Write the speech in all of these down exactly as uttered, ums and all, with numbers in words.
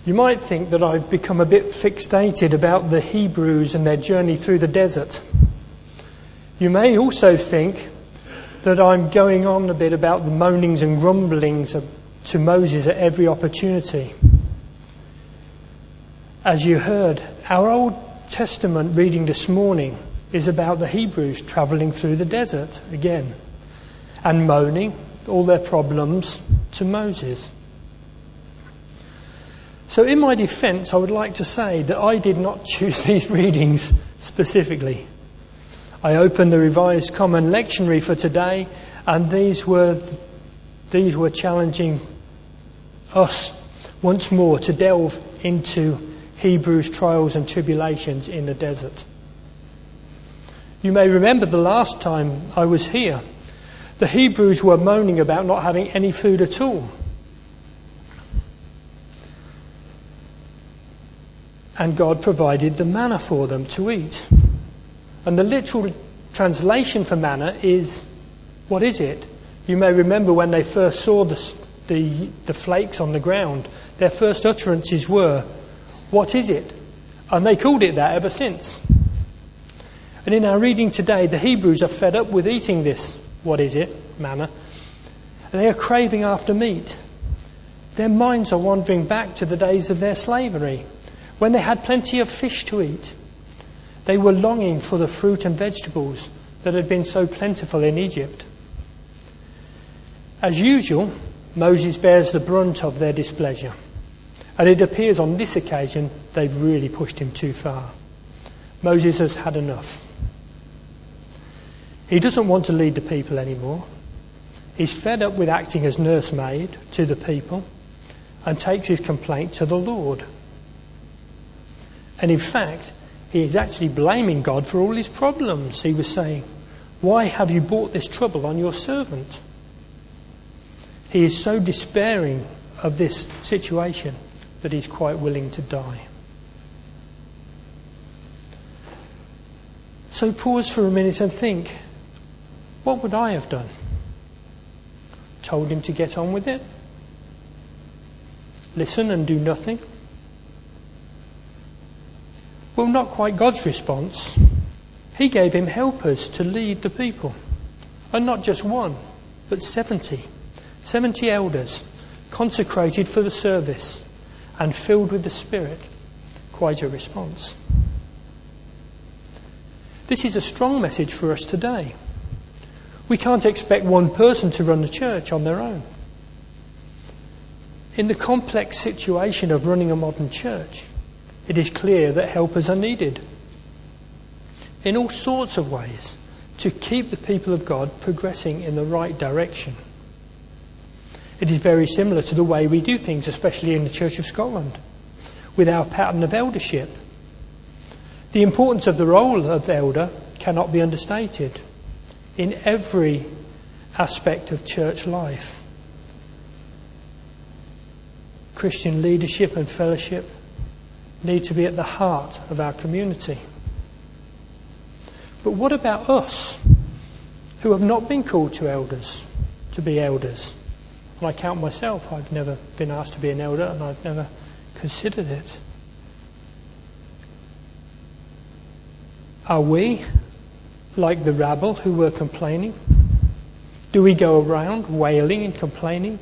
You might think that I've become a bit fixated about the Hebrews and their journey through the desert. You may also think that I'm going on a bit about the moanings and grumblings of, to Moses at every opportunity. As you heard, our Old Testament reading this morning is about the Hebrews travelling through the desert again and moaning all their problems to Moses. So in my defence, I would like to say that I did not choose these readings specifically. I opened the Revised Common Lectionary for today, and these were these were challenging us once more to delve into Hebrews' trials and tribulations in the desert. You may remember the last time I was here, the Hebrews were moaning about not having any food at all. And God provided the manna for them to eat. And the literal translation for manna is, what is it? You may remember when they first saw the, the, the flakes on the ground, their first utterances were, what is it? And they called it that ever since. And in our reading today, the Hebrews are fed up with eating this, what is it, manna. And they are craving after meat. Their minds are wandering back to the days of their slavery, when they had plenty of fish to eat. They were longing for the fruit and vegetables that had been so plentiful in Egypt. As usual, Moses bears the brunt of their displeasure. And it appears on this occasion they've really pushed him too far. Moses has had enough. He doesn't want to lead the people anymore. He's fed up with acting as nursemaid to the people and takes his complaint to the Lord. And in fact, he is actually blaming God for all his problems. He was saying, why have you brought this trouble on your servant? He is so despairing of this situation that he's quite willing to die. So pause for a minute and think, what would I have done? Told him to get on with it? Listen and do nothing? Well, not quite God's response. He gave him helpers to lead the people. And not just one, but seventy. Seventy elders, consecrated for the service and filled with the Spirit. Quite a response. This is a strong message for us today. We can't expect one person to run the church on their own. In the complex situation of running a modern church, it is clear that helpers are needed in all sorts of ways to keep the people of God progressing in the right direction. It is very similar to the way we do things, especially in the Church of Scotland, with our pattern of eldership. The importance of the role of elder cannot be understated in every aspect of church life. Christian leadership and fellowship need to be at the heart of our community. But what about us who have not been called to elders, to be elders? And I count myself, I've never been asked to be an elder and I've never considered it. Are we like the rabble who were complaining? Do we go around wailing and complaining?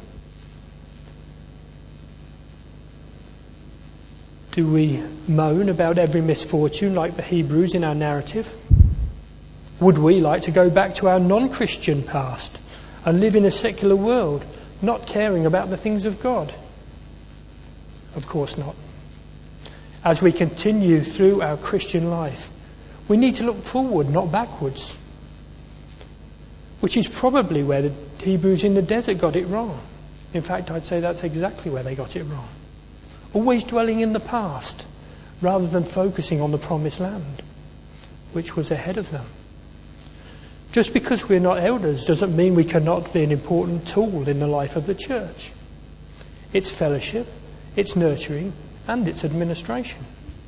Do we moan about every misfortune like the Hebrews in our narrative? Would we like to go back to our non-Christian past and live in a secular world, not caring about the things of God? Of course not. As we continue through our Christian life, we need to look forward, not backwards. Which is probably where the Hebrews in the desert got it wrong. In fact, I'd say that's exactly where they got it wrong. Always dwelling in the past, rather than focusing on the promised land, which was ahead of them. Just because we're not elders doesn't mean we cannot be an important tool in the life of the church. It's fellowship, it's nurturing, and it's administration.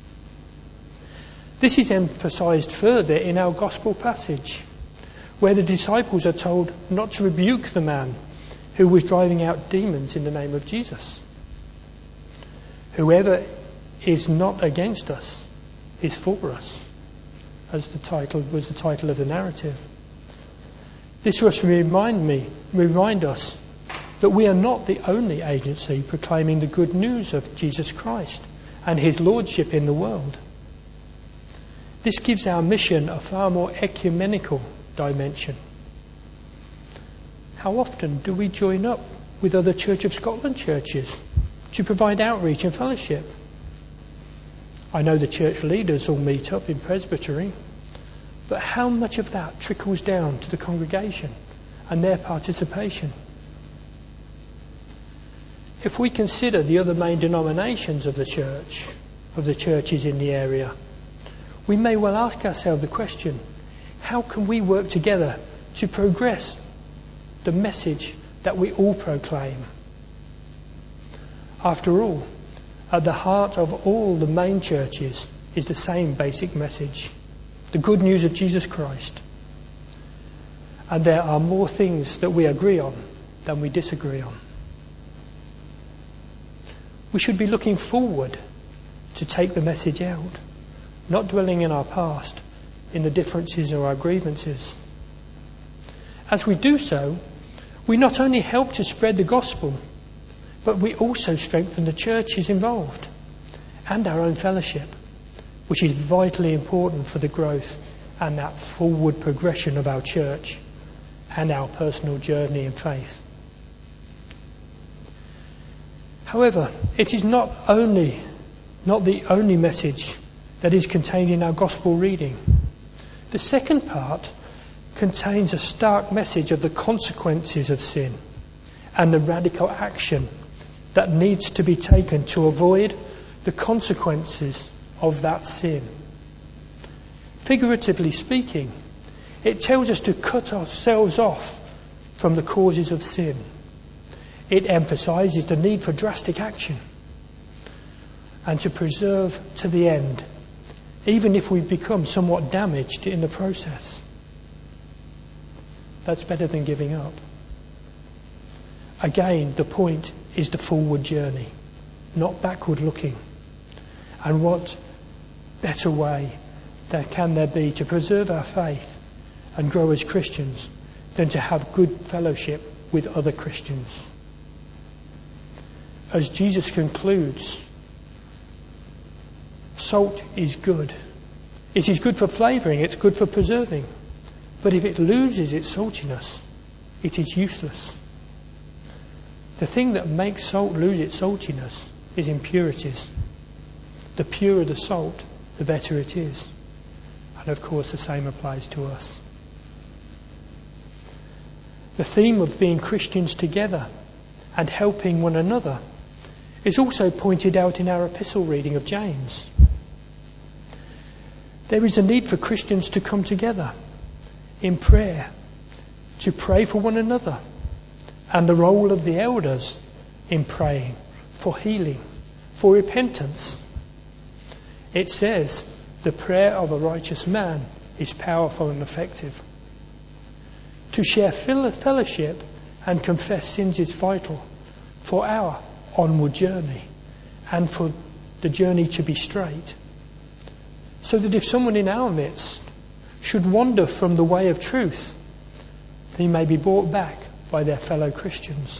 This is emphasised further in our gospel passage, where the disciples are told not to rebuke the man who was driving out demons in the name of Jesus, Whoever is not against us is for us, as the title was the title of the narrative. This must remind me, remind us that we are not the only agency proclaiming the good news of Jesus Christ and his lordship in the world. This gives our mission a far more ecumenical dimension. How often do we join up with other Church of Scotland churches to provide outreach and fellowship? I know the church leaders all meet up in presbytery, but how much of that trickles down to the congregation and their participation? If we consider the other main denominations of the church, of the churches in the area, we may well ask ourselves the question, how can we work together to progress the message that we all proclaim? After all, at the heart of all the main churches is the same basic message, the good news of Jesus Christ. And there are more things that we agree on than we disagree on. We should be looking forward to take the message out, not dwelling in our past, in the differences or our grievances. As we do so, we not only help to spread the gospel, but we also strengthen the churches involved and our own fellowship, which is vitally important for the growth and that forward progression of our church and our personal journey in faith. However, it is not only not the only message that is contained in our gospel reading. The second part contains a stark message of the consequences of sin and the radical action that needs to be taken to avoid the consequences of that sin. Figuratively speaking, it tells us to cut ourselves off from the causes of sin. It emphasises the need for drastic action and to preserve to the end, even if we become somewhat damaged in the process. That's better than giving up. Again, the point is the forward journey, not backward looking. And what better way there can there be to preserve our faith and grow as Christians than to have good fellowship with other Christians? As Jesus concludes, salt is good. It is good for flavouring, it's good for preserving. But if it loses its saltiness, it is useless. The thing that makes salt lose its saltiness is impurities. The purer the salt, the better it is. And of course the same applies to us. The theme of being Christians together and helping one another is also pointed out in our epistle reading of James. There is a need for Christians to come together in prayer, to pray for one another, and the role of the elders in praying for healing, for repentance. It says, the prayer of a righteous man is powerful and effective. To share fellowship and confess sins is vital for our onward journey and for the journey to be straight. So that if someone in our midst should wander from the way of truth, they may be brought back by their fellow Christians.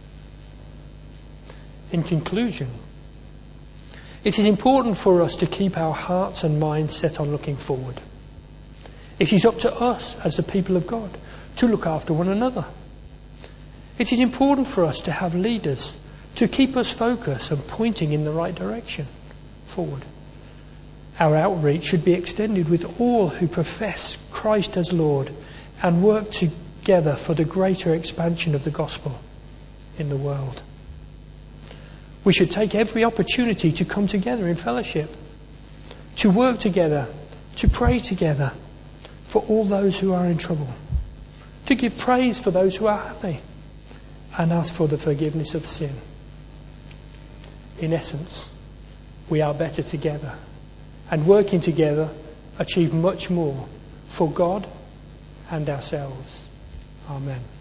In conclusion, it is important for us to keep our hearts and minds set on looking forward. It is up to us as the people of God to look after one another. It is important for us to have leaders to keep us focused and pointing in the right direction forward. Our outreach should be extended with all who profess Christ as Lord and work together for the greater expansion of the gospel in the world. We should take every opportunity to come together in fellowship, to work together, to pray together for all those who are in trouble, to give praise for those who are happy, and ask for the forgiveness of sin. In essence, we are better together, and working together achieve much more for God and ourselves. Amen.